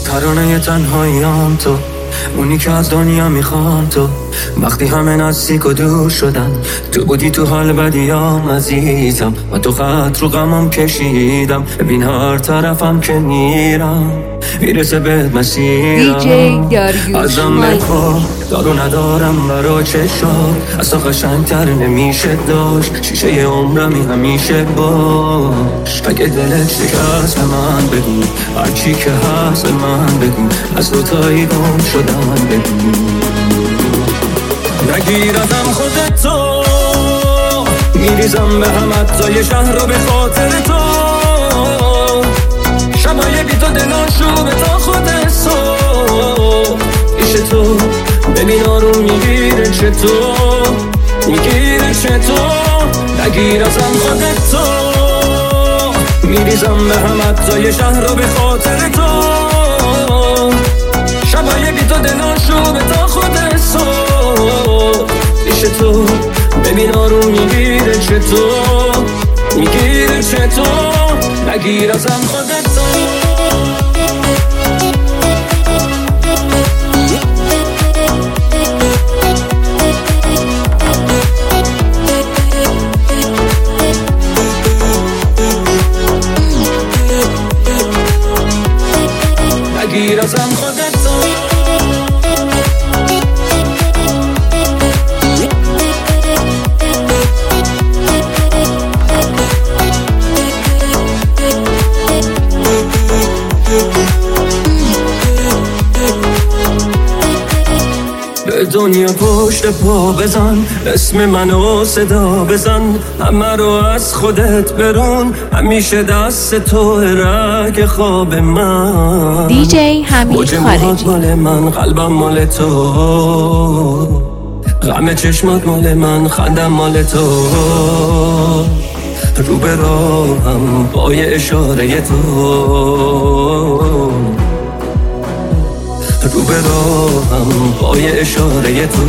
ترانه تنهاییام تو، اونی که از دنیا میخوام تو. وقتی همه نزدیک و دور شدن، تو بودی تو حال بدیام عزیزم. و تو خط رو غمم کشیدم، ببین هر طرفم که میرم میرسه به مسیرم. ازم بخواه دارو ندارم برا چشات، از تو قشنگتر نمیشه داشت. شیشه عمرمی همیشه باش. اگه دلت شکست به من بگو، هرچی که هست به من بگو، از دوتایی گم شدن بگو. نگیر ازم خودتو، میریزم به هم حتی شهر رو به خاطر تو. شبای بی تو دلاشو به تا خود صبح پیش تو. ببین آروم میگیره چطور، میگیره چطور. نگیر ازم خودتو، میریزم به هم حتی شهر رو به خاطر تو. شبای بی تو دلاشو به تا خود صبح پیش تو. ببین آروم میگیره چطور، میگیره چطور. نگیر ازم خودتو. نگیر ازم خودتو. به دنیا پشت پا بزن، اسم منو صدا بزن. همه رو از خودت برون، همیشه دست تو رگ خواب من. دیجی حمید خارجی. مال من، قلبم مال تو. غم چشمات مال من، خندم مال تو. رو به راهم با یه اشاره تو. رو به راهم با یه اشاره تو.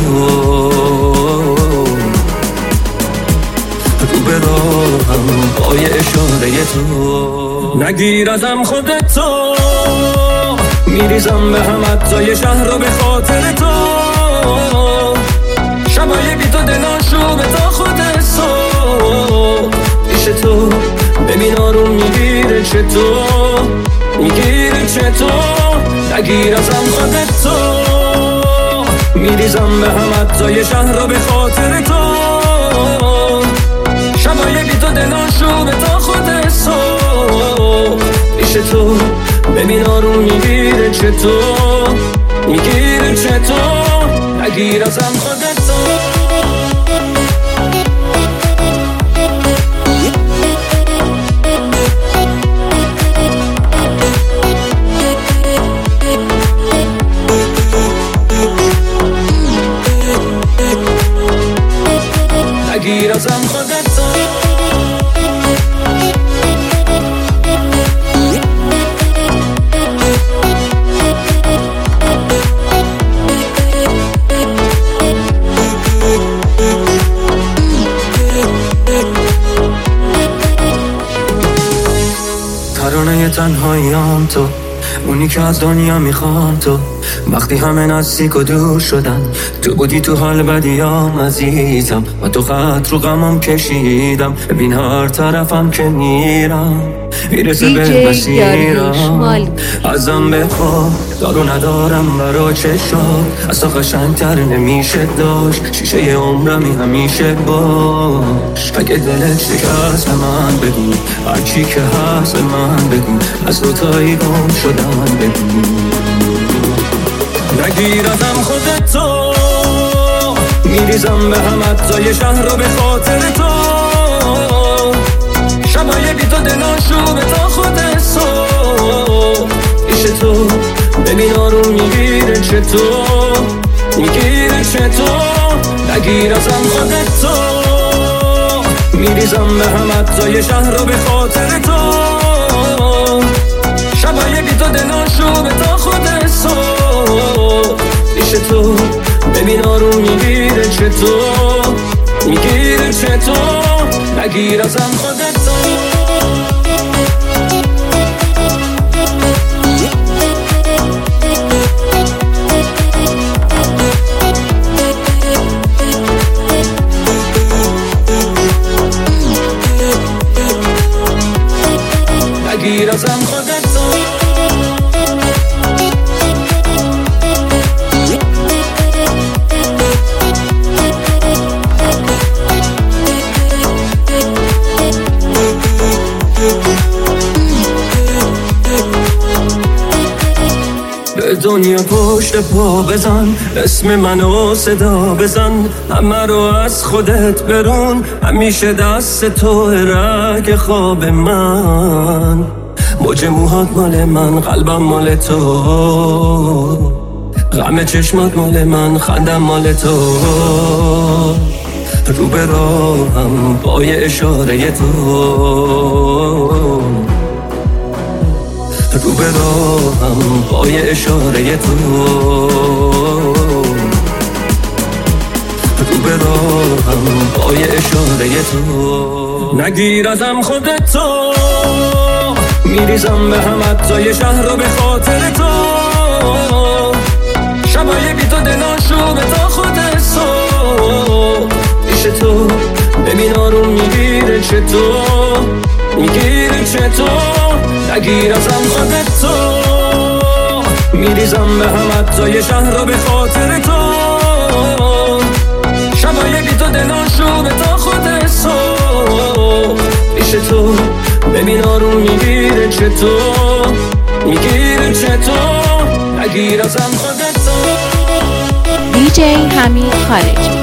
رو به راهم با یه اشاره تو. نگیر ازم خودتو، میریزم به هم حتی شهر رو به خاطر تو. شبای بی تو دلاشو به تا خود صبح پیش تو. ببین آروم میگیره چطور، میگیره چطور. نگیر ازم خودتو، میریزم به هم حتی شهر رو به خاطر تو. شبای بی تو دلاشو به تا خود صبح پیش تو. ببین آروم میگیره چطور، میگیره چطور. نگیر ازم خودتو. نگیر ازم خودتو. ترانه تنهاییام تو، اونی که از دنیا میخوام تو. وقتی همه نزدیک و دور شدن، تو بودی تو حال بدیام عزیزم. و تو خط رو غمم کشیدم، ببین هر طرفم که میرم میرسه به مسیرم. ازم بخواه دارو ندارم برا چشات، از تو قشنگتر نمیشه داشت. شیشه عمرمی همیشه باش. اگه دلت شکست به من بگو، هرچی که هست به من بگو، از دوتایی گم شدن بگو. نگیر ازم خودتو، میریزم به هم حتی شهر رو به خاطر تو. شبای بی تو دلاشو به تا خود صبح پیش تو. ببین آروم میگیره چطور، میگیره چطور. نگیر ازم خودتو، میریزم به هم حتی شهر رو به خاطر تو. شبای بی تو دلاشو به تا خود صبح پیش تو. ببین آروم میگیره چطور، میگیره چطور. نگیر ازم خودتو. به دنیا پشت پا بزن، اسم منو صدا بزن، همه رو از خودت برون، همیشه دست تو رگ خواب من. موج موهات مال من، قلبم مال تو، غم چشمات مال من، خندم مال تو. رو به راهم پای اشاره تو، رو به راهم پای اشاره تو، رو به راهم پای اشاره تو. نگیر ازم خودتو، میریزم به هم حتی شهر رو به خاطر تو. شبای بی تو دلاشو به تا خود صبح پیش تو، ببین آروم میگیره چطور، میگیره چطور. نگیر ازم خودتو، میریزم به هم حتی شهر رو به خاطر تو. شبای بی تو دلاشو به تا خود صبح پیش تو، ببین آروم میگیره چطور، میگیره چطور. نگیر ازم خودتو. DJ حمید خارجی.